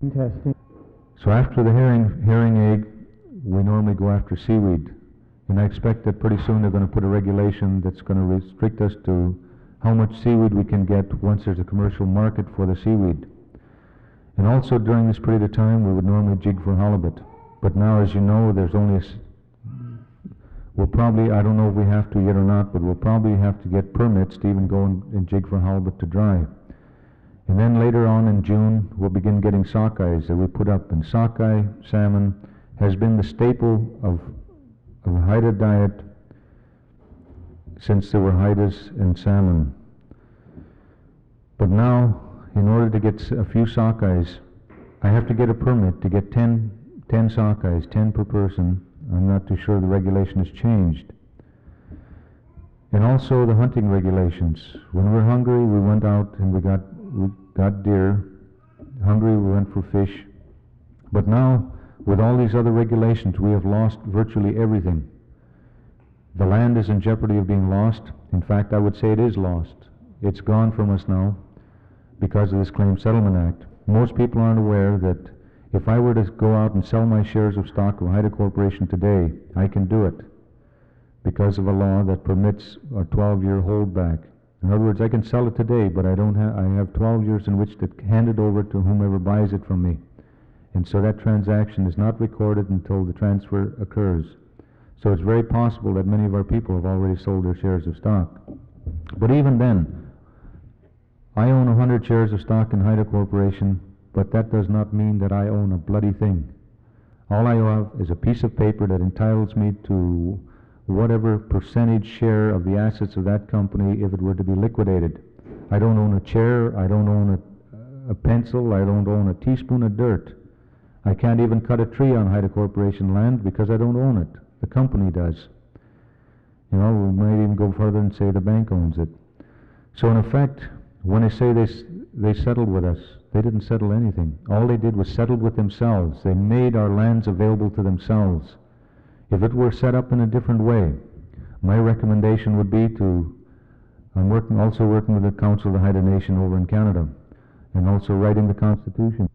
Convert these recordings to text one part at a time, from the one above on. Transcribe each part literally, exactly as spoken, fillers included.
Testing. So after the herring, herring egg, we normally go after seaweed. And I expect that pretty soon they're going to put a regulation that's going to restrict us to how much seaweed we can get once there's a commercial market for the seaweed. And also during this period of time, we would normally jig for halibut. But now, as you know, there's only a s we'll probably, I don't know if we have to yet or not, but we'll probably have to get permits to even go and, and jig for halibut to dry. And then later on in June, we'll begin getting sockeyes that we put up. And sockeye salmon has been the staple of, of the Haida diet since there were Haidas and salmon. But now, in order to get a few sockeyes, I have to get a permit to get ten, ten sockeyes, ten per person. I'm not too sure the regulation has changed. And also the hunting regulations. When we were hungry, we went out and we got we got deer. Hungry, we went for fish. But now, with all these other regulations, we have lost virtually everything. The land is in jeopardy of being lost. In fact, I would say it is lost. It's gone from us now because of this Claim Settlement Act. Most people aren't aware that if I were to go out and sell my shares of stock of Haida Corporation today, I can do it because of a law that permits a twelve-year holdback. In other words, I can sell it today, but I don't have, I have twelve years in which to hand it over to whomever buys it from me. And so that transaction is not recorded until the transfer occurs. So it's very possible that many of our people have already sold their shares of stock. But even then, I own one hundred shares of stock in Haida Corporation, but that does not mean that I own a bloody thing. All I have is a piece of paper that entitles me to whatever percentage share of the assets of that company if it were to be liquidated. I don't own a chair, I don't own a, a pencil, I don't own a teaspoon of dirt. I can't even cut a tree on Haida Corporation land because I don't own it. The company does. You know, we might even go further and say the bank owns it. So in effect, when I say they, they settled with us, they didn't settle anything. All they did was settle with themselves. They made our lands available to themselves. If it were set up in a different way, my recommendation would be to, I'm working, also working with the Council of the Haida Nation over in Canada, and also writing the Constitution.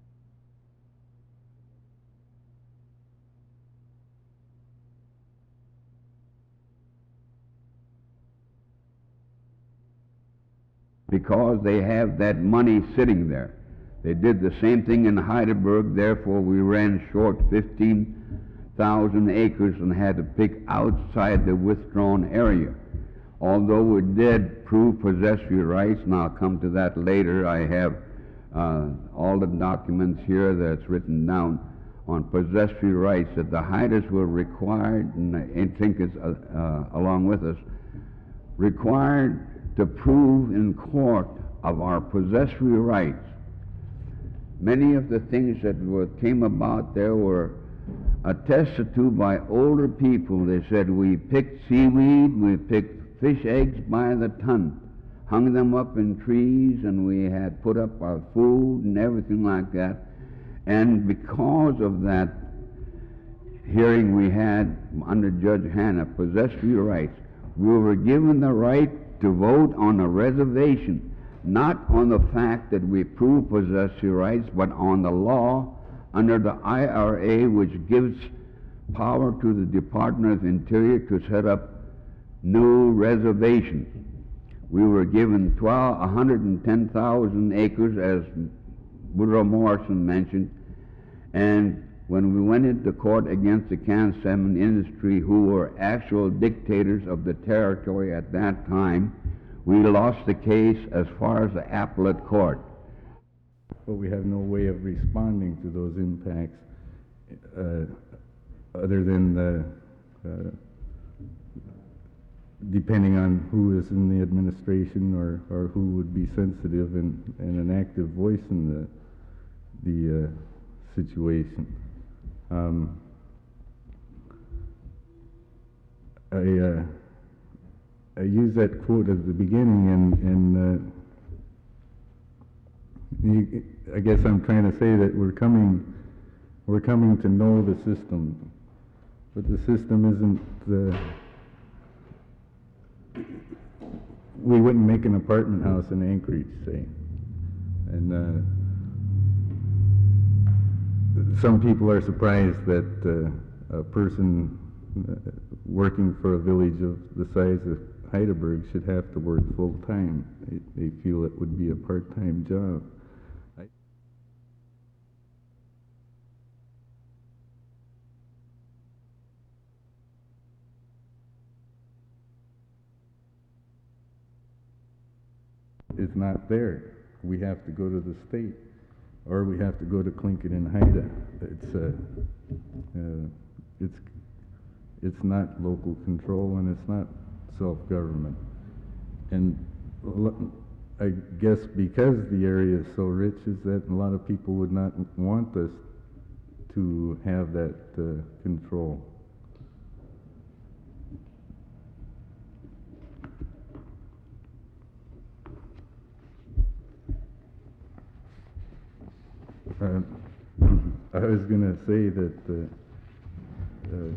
Because they have that money sitting there. They did the same thing in Heidelberg, therefore we ran short fifteen thousand acres and had to pick outside the withdrawn area. Although we did prove possessory rights, and I'll come to that later, I have uh, all the documents here that's written down on possessory rights that the Haidas were required, and I think it's uh, uh, along with us, required to prove in court of our possessory rights. Many of the things that were, came about there were attested to by older people. They said we picked seaweed, we picked fish eggs by the ton, hung them up in trees, and we had put up our food and everything like that. And because of that hearing we had under Judge Hanna, possessory rights, we were given the right to vote on a reservation, not on the fact that we prove possessory rights, but on the law under the I R A, which gives power to the Department of Interior to set up new reservations. We were given twelve, one hundred ten thousand acres, as Woodrow Morrison mentioned, and when we went into court against the Can Salmon industry, who were actual dictators of the territory at that time, we lost the case as far as the appellate court. But we have no way of responding to those impacts uh, other than the, uh, depending on who is in the administration or, or who would be sensitive and, and an active voice in the, the uh, situation. Um, I, uh, I used that quote at the beginning, and, and uh, You, I guess I'm trying to say that we're coming, we're coming to know the system, but the system isn't the. We wouldn't make an apartment house in Anchorage, say, and uh, some people are surprised that uh, a person uh, working for a village of the size of Heidelberg should have to work full-time. They, they feel it would be a part-time job. I It's not there. We have to go to the state, or we have to go to Tlingit and Haida. It's uh, uh, it's it's not local control, and it's not self-government. And I guess because the area is so rich, is that a lot of people would not want us to have that uh, control. Uh, I was going to say that uh, uh,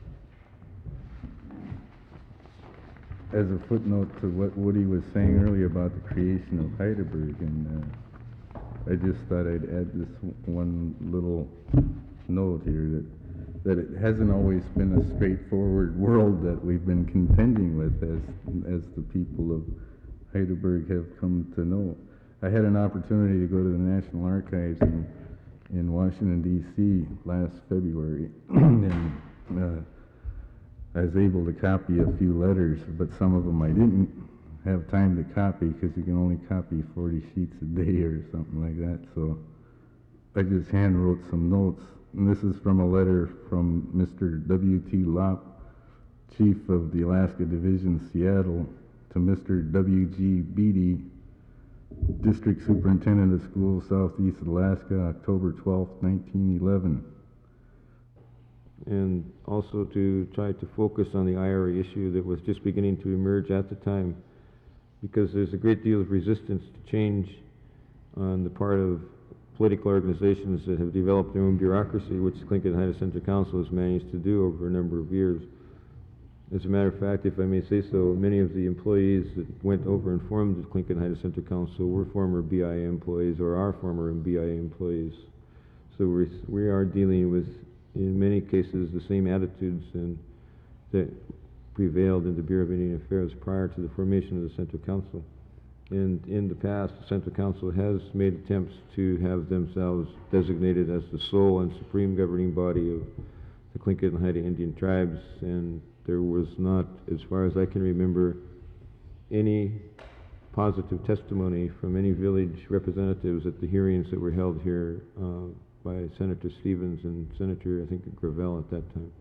as a footnote to what Woody was saying earlier about the creation of Heidelberg, and uh, I just thought I'd add this one little note here, that that it hasn't always been a straightforward world that we've been contending with as as the people of Heidelberg have come to know. I had an opportunity to go to the National Archives in, in Washington, D C last February, and uh, I was able to copy a few letters, but some of them I didn't have time to copy because you can only copy forty sheets a day or something like that, so I just hand wrote some notes. And this is from a letter from Mister W T Lopp, Chief of the Alaska Division, Seattle, to Mister W G Beatty, District Superintendent of Schools, Southeast Alaska, October twelfth, nineteen eleven. And also to try to focus on the I R A issue that was just beginning to emerge at the time, because there's a great deal of resistance to change on the part of political organizations that have developed their own bureaucracy, which the Tlingit Haida Central Council has managed to do over a number of years. As a matter of fact, if I may say so, many of the employees that went over and formed the Tlingit Haida Central Council were former B I A employees or are former B I A employees. So we're, we are dealing with, in many cases, the same attitudes and that prevailed in the Bureau of Indian Affairs prior to the formation of the Central Council. And in the past, the Central Council has made attempts to have themselves designated as the sole and supreme governing body of the Tlingit and Haida Indian tribes, and there was not, as far as I can remember, any positive testimony from any village representatives at the hearings that were held here uh, by Senator Stevens and Senator, I think, Gravel at that time.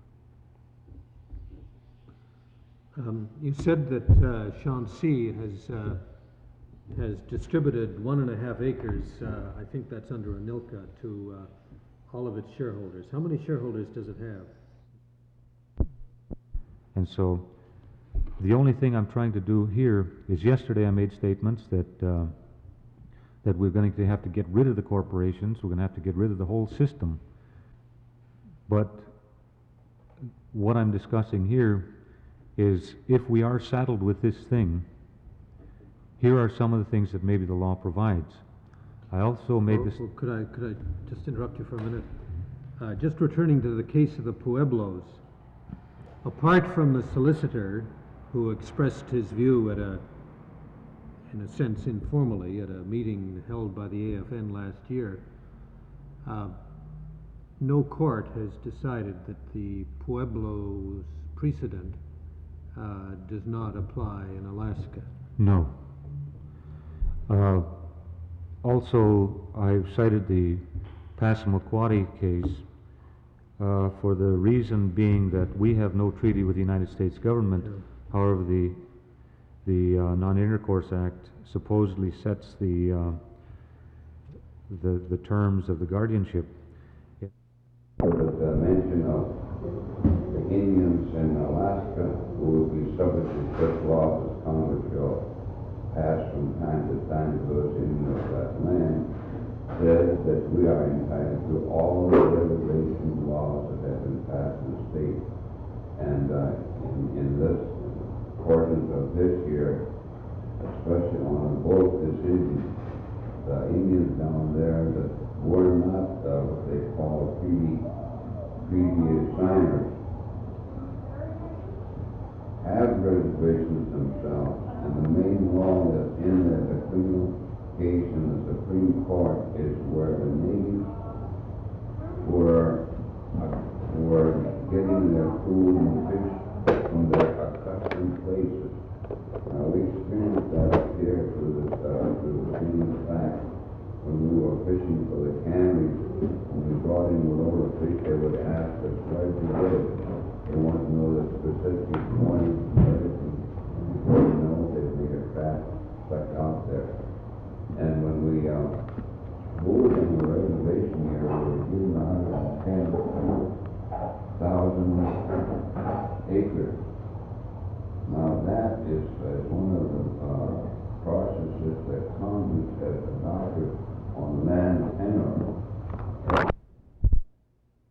Um, you said that uh, Shawnee has uh, has distributed one and a half acres, uh, I think that's under Anilka, to uh, all of its shareholders. How many shareholders does it have? And so the only thing I'm trying to do here is, yesterday I made statements that uh, that we're going to have to get rid of the corporations, we're going to have to get rid of the whole system. But what I'm discussing here is, if we are saddled with this thing, here are some of the things that maybe the law provides. I also made well, this... Well, could I, could I just interrupt you for a minute? Uh, just returning to the case of the Pueblos, apart from the solicitor who expressed his view at a, in a sense informally, at a meeting held by the A F N last year, uh, no court has decided that the Pueblos precedent uh, does not apply in Alaska. No. Uh, also, I've cited the Passamaquoddy case uh, for the reason being that we have no treaty with the United States government. Yeah. However, the the uh, Non-Intercourse Act supposedly sets the, uh, the the terms of the guardianship. With the mention of the Indians in Alaska who will be subject to such laws as Congress shall pass from time to time to those Indians of that land, says that we are entitled to all the reservation laws that have been passed in the state. And uh, in, in this portions of this year, especially on both decisions, the Indians down there that were not uh, what they call treaty previous signers have reservations themselves, and the main law that's in the, the criminal case in the Supreme Court is where